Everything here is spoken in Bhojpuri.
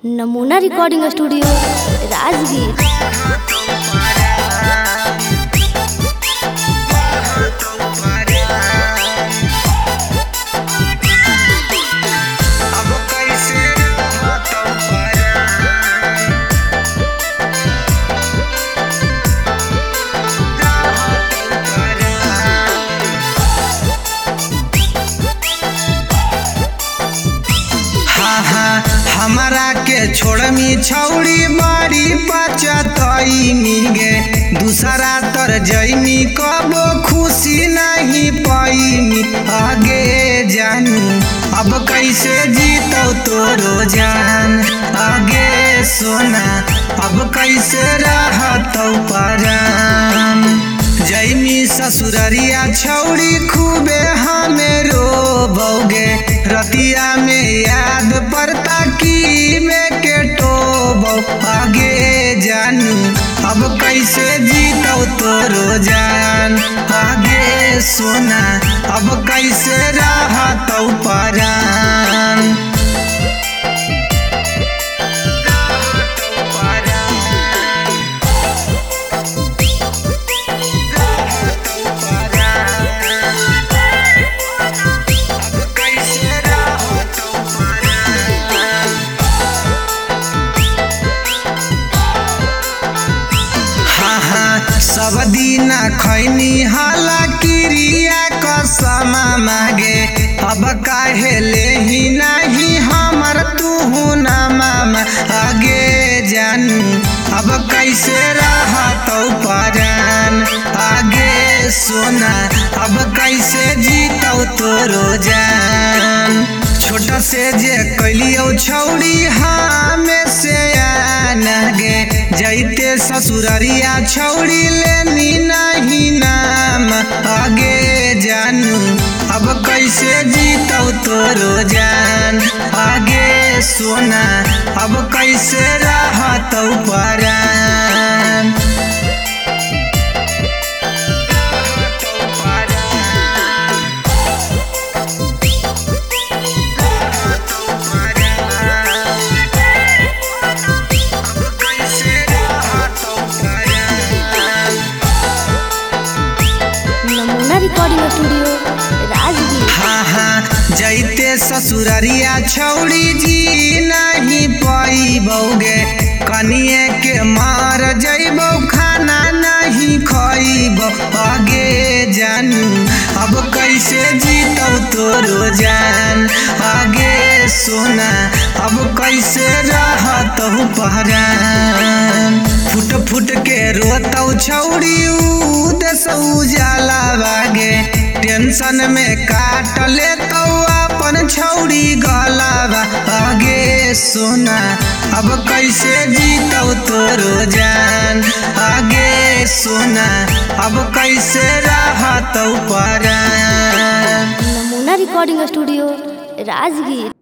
नमूना रिकॉर्डिंग स्टूडियो राजगीर। हमारा के छोड़मी छौड़ी बड़ी पचतईनी गे दूसरा तर जईनी कबो खुशी नहीं पैनी आगे जानू अब कैसे जीतो तोरो जान आगे सोना अब कैसे रहतो परान जईनी ससुररिया छौड़ी खूबे हमें रोबोगे रतिया में याद पड़ता की में के टोबो आगे जानू अब कैसे जीतो तोरो जान आगे सोना अब कैसे रहतो परान। सब दिन खैनी हाला क्रिया कसम मागे अब काहे लेही नहीं हमर तू ना मामा आगे जानू अब कैसे रहतो परान आगे सोना अब कैसे जीतो तोरो जान छोटा से जे कैलियो छौड़ी हमें से आनगे जैते ससुररिया छौड़ी लेनी नहीं नाम आगे जानू अब कैसे जीतो तोरो जान आगे सोना अब कैसे रहतो परान। नमूना रिकॉर्डिंग स्टूडियो राजगीर। जैते ससुररिया छौड़ी जी नहीं पैबोगे कनिए के मार जैबो खाना नहीं खैबो आगे जानू अब कैसे जीतो तोरो जान आगे सोना अब कैसे रहतो परान फुट फुट के रोतो छौड़ी उदेस उजाला बागे टेंशन में काट लेतो अपन छौड़ी गलावा आगे सोना अब कैसे जीतो तोरो जान आगे सोना अब कैसे रहतो परान। नमूना रिकॉर्डिंग स्टूडियो राजगीर।